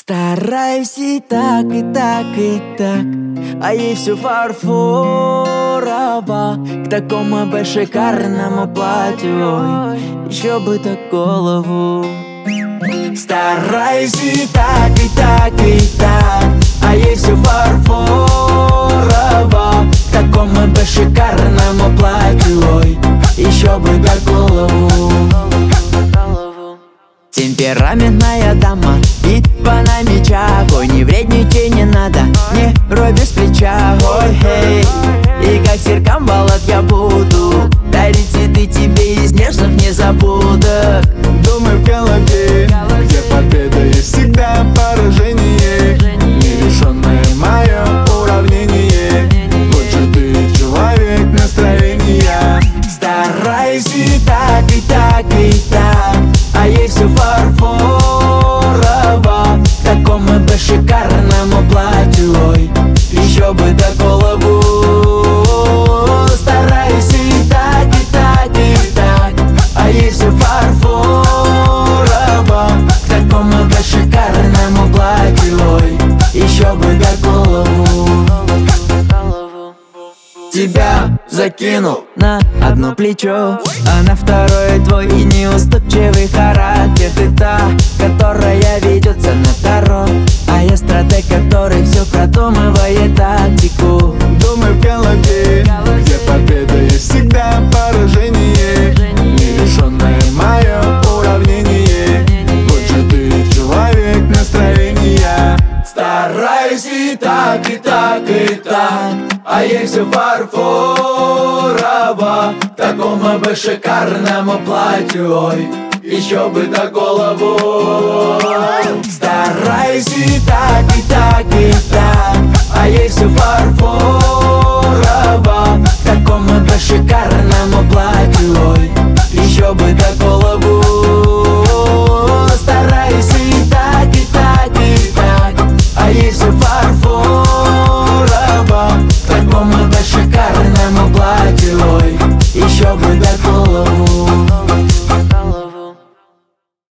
Стараюсь и так, и так, и так, а ей все фарфорово. К такому бы шикарному платью, ой, еще бы так голову. Стараюсь и так, и так, и так, а ей все фарфорово. К такому бы шикарному платью, ой, еще бы так голову. Темпераментная дама, бит по намечах. Ой, не вредничай, не надо, не рой без плеча. Ой, хей, и как сиркамбалат я буду дарить цветы тебе из нежных незабудок. Думай в голове, где победа есть всегда поражение. Нерешенное мое уравнение, вот же ты человек настроения. Стараюсь и так, и так, и так, а ей все фарфорово. К такому бы шикарному платью, ой, еще бы до голову. Стараюсь и так, и так, и так, а ей все фарфорово. К такому бы шикарному платью, ой, еще бы до голову. Тебя закинул на одно плечо, а на второе твой неуступчивый характер. Ты та, которая ведется на таро, а я стратег, который все продумывает тактику. Думай в голове, где победа есть всегда поражение. Нерешенное мое уравнение, вот же ты человек настроения. Стараюсь и так, и так, и так, а ей все фарфорово. К такому бы шикарному платью, ой, еще бы до голову. Стараюсь и так, и так, и так, а ей все фарфорово. К такому бы шикарному платью, ой, еще бы до голову. Стараюсь и так, и так, и так, а ей все фарфорово. К такому бы шикарному платью, ой, еще бы до голову.